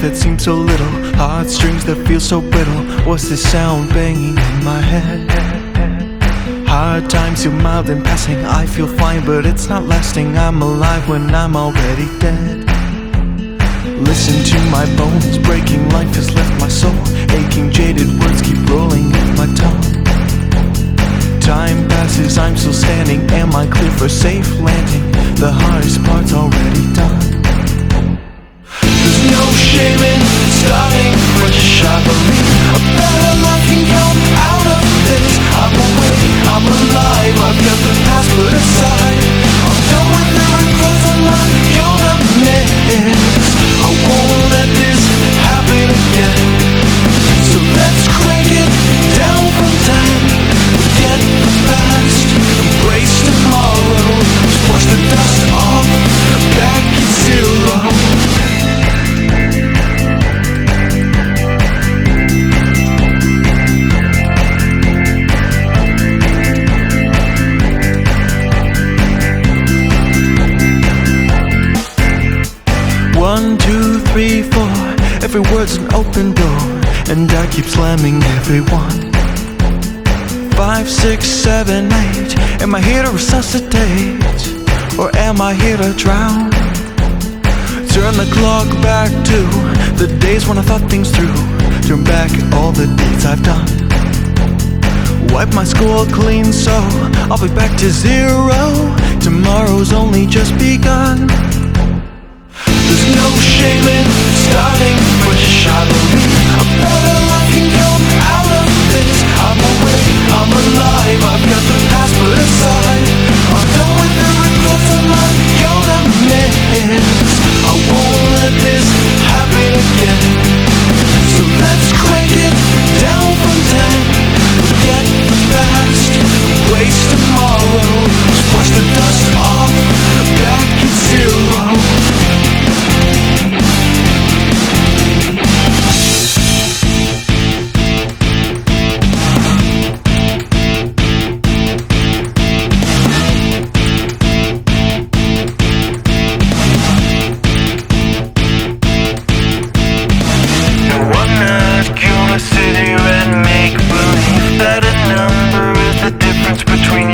that seem so little, heartstrings that feel so brittle. What's this sound banging in my head? Hard times feel mild and passing. I feel fine, but it's not lasting. I'm alive when I'm already dead. Listen to my bones breaking, life has left my soul aching. Jaded words keep rolling off my tongue. Time passes, I'm still standing. Am I clear for safe landing? The hardest part's already done. There's no shame in starting fresh. I believe a better life can come out of this. I'm awake, I'm alive, I've got the past put aside. I'm done with the regrets I'm not gonna miss. I won't let this happen again. So let's crank it down from 10. Forget the past, embrace tomorrow. Wash the dust off, back at zero. One, two, three, four. Every word's an open door, and I keep slamming every one. 5, 6, 7, 8. Am I here to resuscitate, or am I here to drown? Turn the clock back to the days when I thought things through. Turn back all the deeds I've done. Wipe my school clean so I'll be back to zero. Tomorrow's only just begun. There's no shame in starting fresh. I believe a better life can come out of this. I'm awake, I'm alive, I've got the past put aside. I'm done with the regrets I'm not gonna miss. I won't let this happen again. So let's crank it down from 10. Forget the past, embrace tomorrow. Just wash the dust off, back at zero. Sit here and make believe that a number is the difference between